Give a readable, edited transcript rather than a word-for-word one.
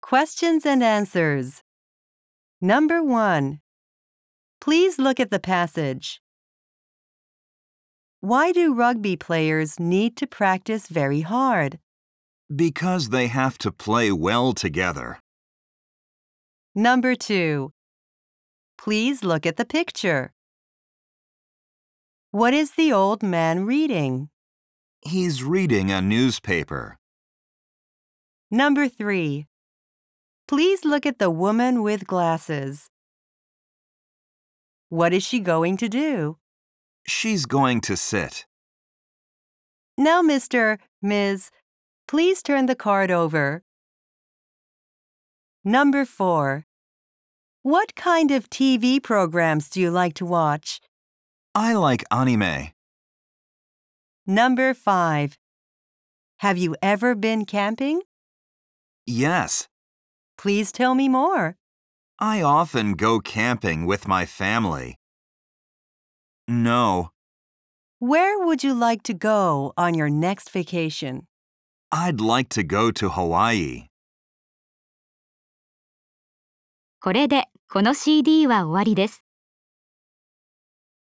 Questions and answers. Number 1. Please look at the passage. Why do rugby players need to practice very hard? Because they have to play well together. Number 2. Please look at the picture. What is the old man reading? He's reading a newspaper. Number 3. Please look at the woman with glasses. What is she going to do? She's going to sit. Now, Ms., please turn the card over. Number 4. What kind of TV programs do you like to watch? I like anime. Number 5. Have you ever been camping? Yes, Please tell me more. I often go camping with my family. No, Where would you like to go on your next vacation? I'd like to go to Hawaii. これでこの CD は終わりです。